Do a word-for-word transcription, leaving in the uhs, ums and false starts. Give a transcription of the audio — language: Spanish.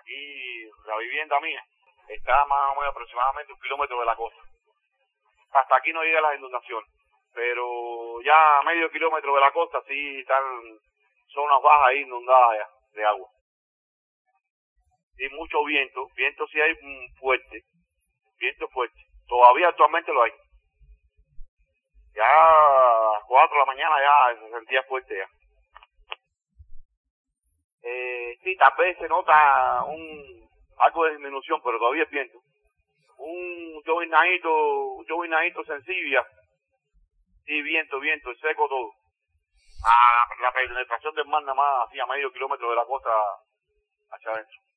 aquí la vivienda mía está más o menos aproximadamente un kilómetro de la costa. Hasta aquí no llega las inundaciones, pero ya a medio kilómetro de la costa sí están zonas bajas ahí inundadas ya, de agua. Y mucho viento, viento sí hay fuerte, viento fuerte. Todavía actualmente lo hay. Ya a las cuatro de la mañana ya se sentía fuerte ya. Eh, sí, tal vez se nota un algo de disminución, pero todavía es viento. Un llovinadito, un llovinadito sencilla. Sí, viento, viento, es seco todo. Ah, la penetración del mar nada más así a medio kilómetro de la costa hacia adentro.